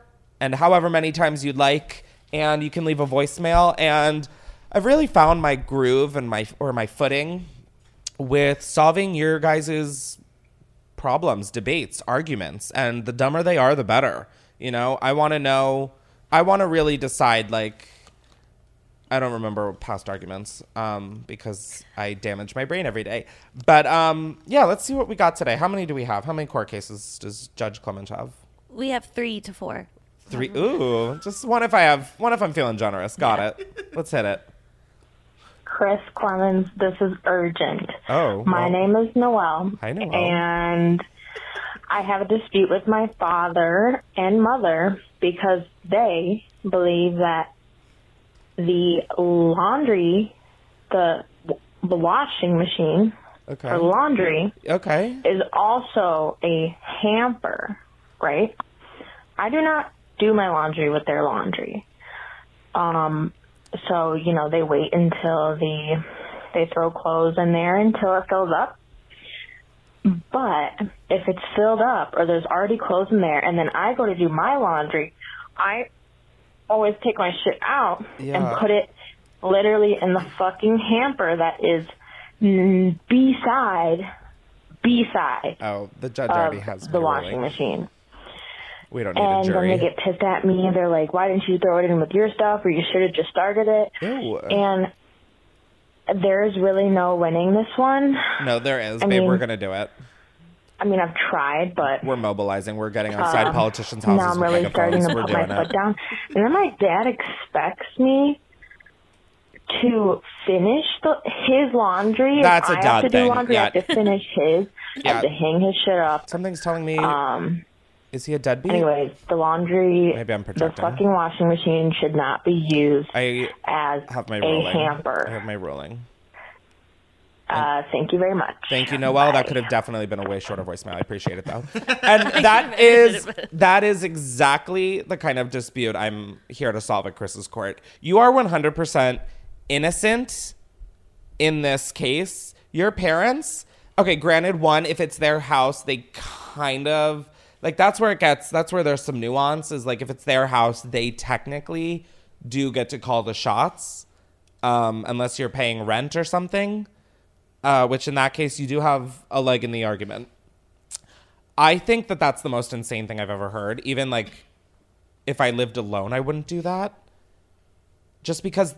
and however many times you'd like. And you can leave a voicemail. And I've really found my groove and my or my footing with solving your guys' problems, debates, arguments. And the dumber they are, the better. You know, I want to know, I want to really decide, like, I don't remember past arguments um, because I damage my brain every day. But um, yeah, let's see what we got today. How many do we have? How many court cases does Judge Clement have? We have three to four. Three. Ooh, just one if I have, one if I'm feeling generous. Got yeah. it. Let's hit it. Chris Clemens, this is urgent. Oh. My well. name is Noelle. Hi, Noelle. And I have a dispute with my father and mother because they believe that the laundry, the the washing machine okay. for laundry okay. is also a hamper, right? I do not do my laundry with their laundry. Um, so, you know, they wait until the they throw clothes in there until it fills up. But if it's filled up or there's already clothes in there and then I go to do my laundry, I always take my shit out yeah. and put it literally in the fucking hamper that is beside, beside oh, the judge already has the washing ruling. machine. We don't need and a jury. And then they get pissed at me. They're like, why didn't you throw it in with your stuff or you should have just started it? Ew. And there's really no winning this one. No, there is. I Babe, mean, we're going to do it. I mean, I've tried, but... We're mobilizing. We're getting outside um, politicians' houses. Now I'm really starting to we're put my it. foot down. And then my dad expects me to finish the, his laundry. That's if a I dad have to thing. do laundry. Yeah. I have to finish his. Yeah. I have to hang his shit up. Something's telling me... Um, is he a deadbeat? Anyways, the laundry... Maybe I'm the projecting. fucking washing machine should not be used I as have my a ruling. hamper. I have my ruling. Uh, thank you very much. Thank you, Noelle. Bye. That could have definitely been a way shorter voicemail. I appreciate it, though. And that is that is exactly the kind of dispute I'm here to solve at Chris's court. You are one hundred percent innocent in this case. Your parents, okay, granted, one, if it's their house, they kind of, like, that's where it gets, that's where there's some nuance, is like, if it's their house, they technically do get to call the shots, um, unless you're paying rent or something. Uh, which in that case, you do have a leg in the argument. I think that that's the most insane thing I've ever heard. Even like, if I lived alone, I wouldn't do that. Just because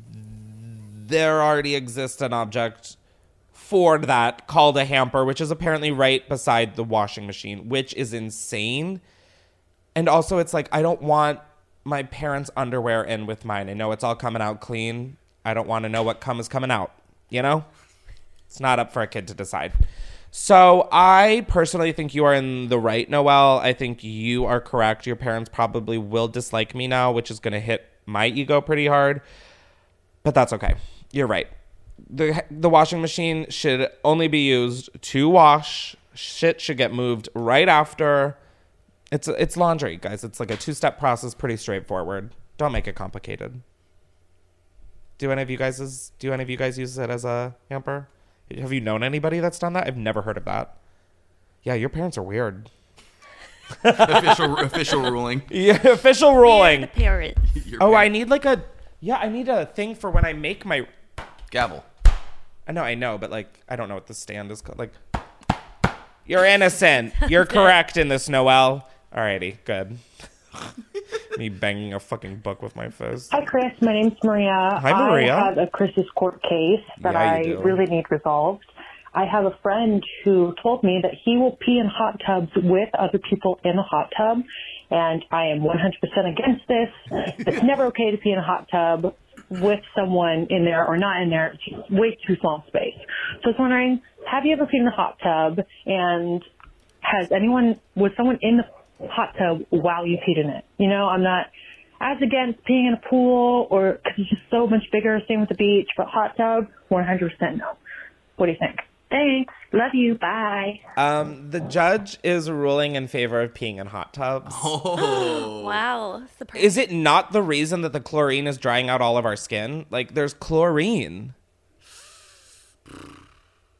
there already exists an object for that called a hamper, which is apparently right beside the washing machine, which is insane. And also, it's like, I don't want my parents' underwear in with mine. I know it's all coming out clean. I don't want to know what cum is coming out, you know? It's not up for a kid to decide. So I personally think you are in the right, Noelle. I think you are correct. Your parents probably will dislike me now, which is going to hit my ego pretty hard. But that's okay. You're right. The the washing machine should only be used to wash. Shit should get moved right after. It's it's laundry, guys. It's like a two-step process, pretty straightforward. Don't make it complicated. Do any of you guys do any of you guys use it as a hamper? Have you known anybody that's done that? I've never heard of that. Yeah, your parents are weird. official official ruling. Yeah, official ruling. The parents. Oh, I need like a yeah, I need a thing for when I make my gavel. I know, I know, but like I don't know what the stand is called. Like, you're innocent. You're correct in this, Noelle. Alrighty, good. Me banging a fucking book with my fist. Hi, Chris. My name's Maria. Hi, Maria. I have a Chris's court case that Yeah, I you do. really need resolved. I have a friend who told me that he will pee in hot tubs with other people in a hot tub, and I am one hundred percent against this. It's never okay to pee in a hot tub with someone in there or not in there. It's just way too small space. So I was wondering, have you ever peed in a hot tub, and has anyone, was someone in the hot tub while you peed in it? You know, I'm not as against peeing in a pool or because it's just so much bigger, same with the beach, but hot tub, one hundred percent no. What do you think? Thanks. Love you. Bye. Um, the judge is ruling in favor of peeing in hot tubs. Oh. Wow. Is it not the reason that the chlorine is drying out all of our skin? Like, there's chlorine.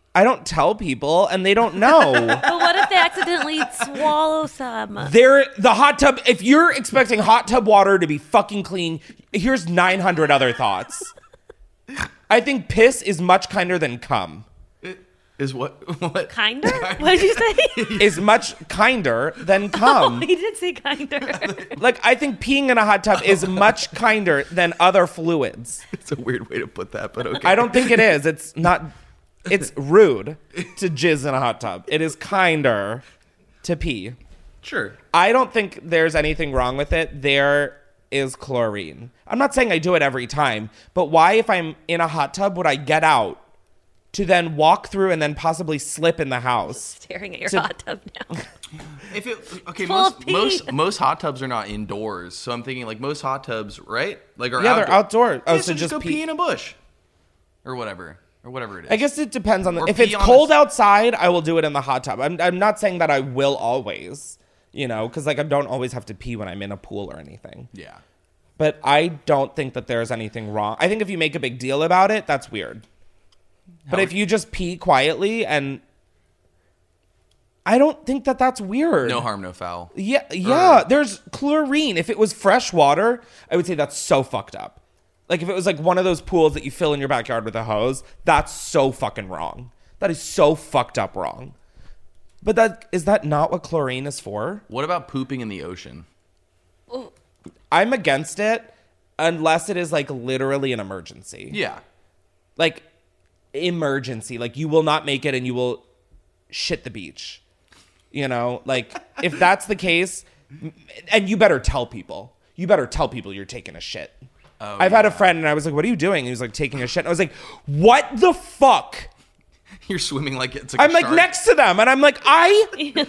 I don't tell people, and they don't know. But what if they accidentally swallow some? They're the hot tub. If you're expecting hot tub water to be fucking clean, here's nine hundred other thoughts. I think piss is much kinder than cum. Is what? What? Kinder? What did you say? Is much kinder than cum. Oh, he did say kinder. Like, I think peeing in a hot tub is much kinder than other fluids. It's a weird way to put that, but okay. I don't think it is. It's not. It's rude to jizz in a hot tub. It is kinder to pee. Sure. I don't think there's anything wrong with it. There is chlorine. I'm not saying I do it every time, but why, if I'm in a hot tub, would I get out to then walk through and then possibly slip in the house? Staring at your to- hot tub now. If it okay, Full most of pee. most most hot tubs are not indoors, so I'm thinking like most hot tubs, right? Like are Yeah, they're outdoor. Oh, Yeah, so just, just go pee- pee in a bush, or whatever, or whatever it is. I guess it depends on the, Or if pee it's on cold the- outside, I will do it in the hot tub. I'm I'm not saying that I will always, you know, because like I don't always have to pee when I'm in a pool or anything. Yeah. But I don't think that there's anything wrong. I think if you make a big deal about it, that's weird. But How- if you just pee quietly, and I don't think that that's weird. No harm, no foul. Yeah, yeah. There's chlorine. If it was fresh water, I would say that's so fucked up. Like if it was like one of those pools that you fill in your backyard with a hose, that's so fucking wrong. That is so fucked up wrong. But that is that not what chlorine is for? What about pooping in the ocean? I'm against it unless it is like literally an emergency. Yeah. Like emergency. Like you will not make it and you will shit the beach. You know, like if that's the case, and you better tell people. You better tell people you're taking a shit. Oh, I've yeah. had a friend and I was like, what are you doing? He was like, taking a shit. And I was like, what the fuck? You're swimming like it's like I'm a like shark. next to them and I'm like, I.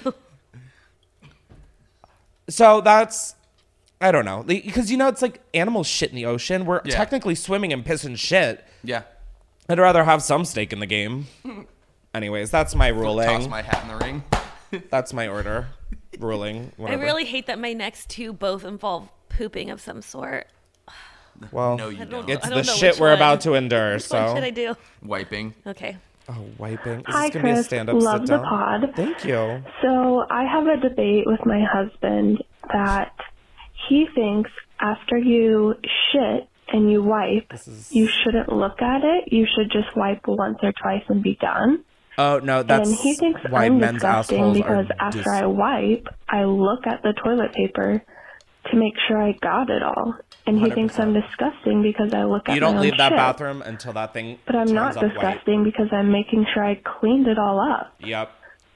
So that's, I don't know. Because, you know, it's like animals shit in the ocean. We're Yeah. technically swimming in piss and shit. Yeah. I'd rather have some stake in the game. Anyways, that's my ruling. Toss my hat in the ring. That's my order. Ruling. Whatever. I really hate that my next two both involve pooping of some sort. Well, No, you I don't, don't. it's I the don't know shit which we're one. about to endure. Which so one should I do? Wiping. Okay. Oh, wiping. Is Hi, this gonna be a Chris. stand-up Love sit the down? pod. Thank you. So I have a debate with my husband that he thinks after you shit and you wipe, you shouldn't look at it. You should just wipe once or twice and be done. Oh no, that's and he thinks why I'm men's disgusting assholes because are after dis- I wipe, I look at the toilet paper to make sure I got it all. And he one hundred thinks I'm disgusting because I look at You my don't own leave that shit. bathroom until that thing. But I'm turns not up white. disgusting because I'm making sure I cleaned it all up. Yep.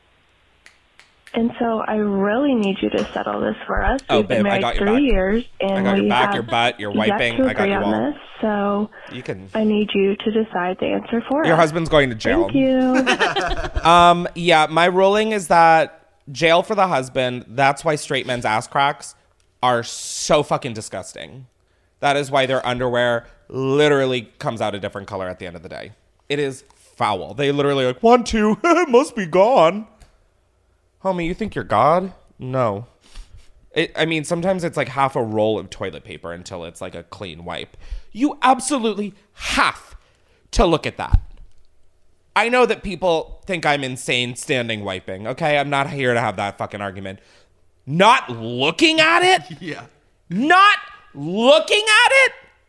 And so I really need you to settle this for us. Oh, We've been babe, I married got your three back. years, and I got we your back, have your butt, your yet wiping. to I got agree you on all. this. So You can. I need you to decide the answer for us. Your husband's going to jail. Thank you. Um. Yeah. My ruling is that jail for the husband. That's why straight men's ass cracks are so fucking disgusting. That is why their underwear literally comes out a different color at the end of the day. It is foul. They literally like one, two, it must be gone. Homie, you think you're God? No. It, I mean, sometimes it's like half a roll of toilet paper until it's like a clean wipe. You absolutely have to look at that. I know that people think I'm insane standing wiping, okay? I'm not here to have that fucking argument. Not looking at it? Yeah. Not looking at it?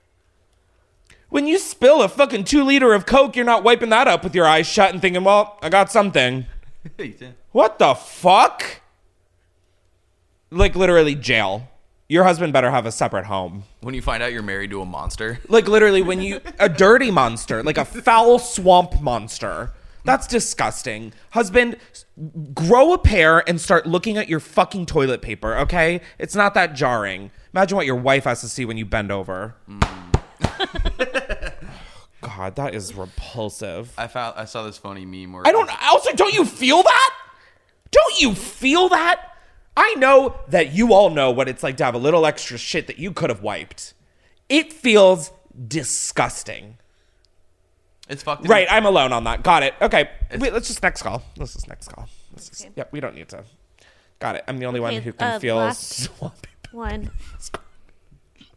When you spill a fucking two liter of Coke, you're not wiping that up with your eyes shut and thinking, well, I got something. What the fuck? Like literally jail. Your husband better have a separate home. When you find out you're married to a monster. Like literally when you, a dirty monster, like a foul swamp monster. That's disgusting. Husband, grow a pair and start looking at your fucking toilet paper, okay? It's not that jarring. Imagine what your wife has to see when you bend over. God, that is repulsive. I found I saw this funny meme where I don't, also, don't you feel that? Don't you feel that? I know that you all know what it's like to have a little extra shit that you could have wiped. It feels disgusting. It's fucked. Right, I'm alone on that. Got it. Okay, wait, let's just next call. Let's just next call. Let's just, Okay. Yep, we don't need to. Got it. I'm the only one Okay, who can uh, feel last swampy. One.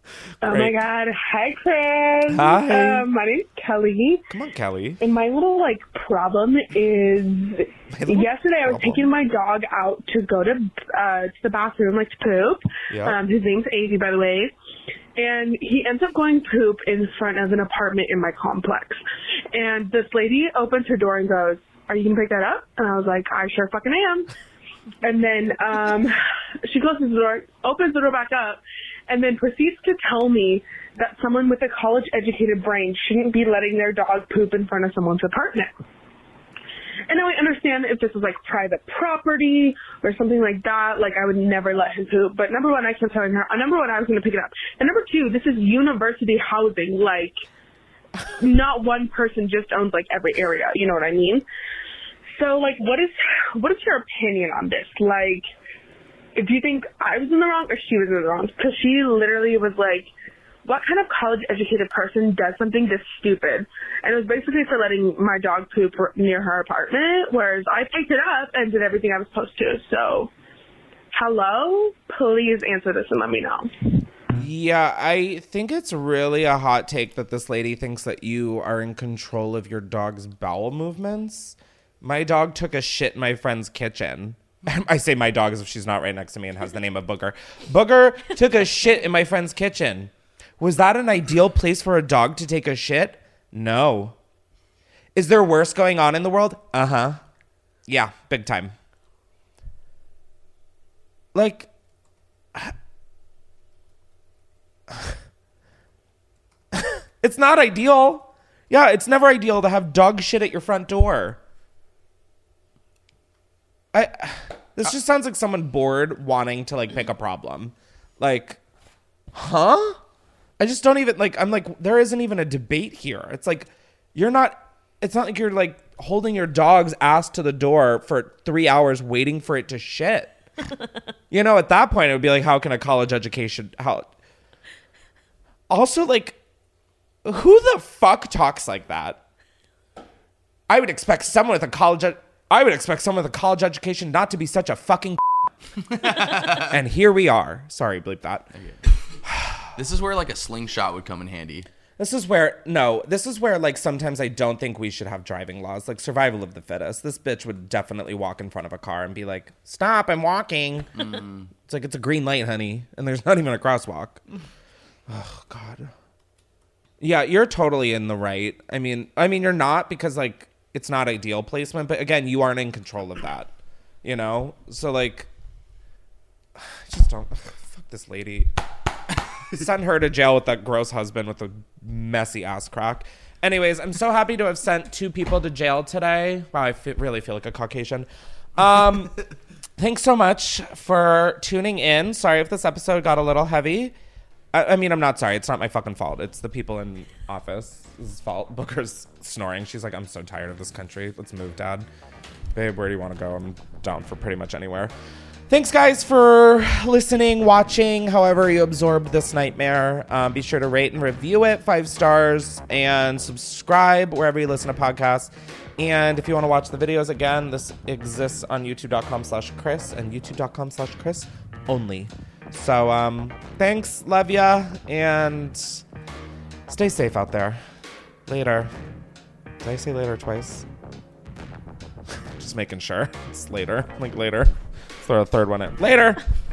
Oh Great. my God. Hi, Chris. Hi. Um, my name's Kelly. Come on, Kelly. And my little, like, problem is yesterday I was taking my dog out to go to, uh, to the bathroom, like, to poop. Yeah. Um, his name's A Z, by the way. And he ends up going poop in front of an apartment in my complex. And this lady opens her door and goes, "Are you going to pick that up?" And I was like, "I sure fucking am." And then um, she closes the door, opens the door back up, and then proceeds to tell me that someone with a college-educated brain shouldn't be letting their dog poop in front of someone's apartment. And now I understand if this was, like, private property or something like that, like, I would never let him poop. But number one, I kept telling her, uh, number one, I was going to pick it up. And number two, this is university housing. Like, not one person just owns, like, every area. You know what I mean? So, like, what is what is your opinion on this? Like, do you think I was in the wrong or she was in the wrong? Because she literally was like, what kind of college-educated person does something this stupid? And it was basically for letting my dog poop near her apartment, whereas I picked it up and did everything I was supposed to. So, hello? Please answer this and let me know. Yeah, I think it's really a hot take that this lady thinks that you are in control of your dog's bowel movements. My dog took a shit in my friend's kitchen. I say my dog as if she's not right next to me and has the name of Booger. Booger took a shit in my friend's kitchen. Was that an ideal place for a dog to take a shit? No. Is there worse going on in the world? Uh-huh. Yeah, big time. Like, it's not ideal. Yeah, it's never ideal to have dog shit at your front door. I this just sounds like someone bored wanting to, like, pick a problem. Like, huh? I just don't even, like, I'm like, there isn't even a debate here. It's like, you're not, it's not like you're, like, holding your dog's ass to the door for three hours waiting for it to shit. You know, at that point, it would be like, how can a college education, how? Also, like, who the fuck talks like that? I would expect someone with a college, I would expect someone with a college education not to be such a fucking and here we are. Sorry, bleep that. This is where, like, a slingshot would come in handy. This is where, no, this is where, like, sometimes I don't think we should have driving laws. Like, survival of the fittest. This bitch would definitely walk in front of a car and be like, stop, I'm walking. Mm. It's like, it's a green light, honey. And there's not even a crosswalk. Oh, God. Yeah, you're totally in the right. I mean, I mean, you're not because, like, it's not ideal placement. But, again, you aren't in control of that. You know? So, like, I just don't, fuck this lady. Send her to jail with that gross husband with a messy ass crack. Anyways, I'm so happy to have sent two people to jail today. Wow, I fe- really feel like a Caucasian. Um, thanks so much for tuning in. Sorry if this episode got a little heavy. I, I mean, I'm not sorry. It's not my fucking fault. It's the people in office's fault. Booker's snoring. She's like, I'm so tired of this country. Let's move, Dad. Babe, where do you want to go? I'm down for pretty much anywhere. Thanks, guys, for listening, watching, however you absorbed this nightmare. Um, be sure to rate and review it, five stars, and subscribe wherever you listen to podcasts. And if you want to watch the videos again, this exists on youtube.com slash Chris and youtube.com slash Chris only. So, um, thanks, love ya, and stay safe out there. Later. Did I say later twice? Just making sure. It's later. Like later. Throw a third one in. Later.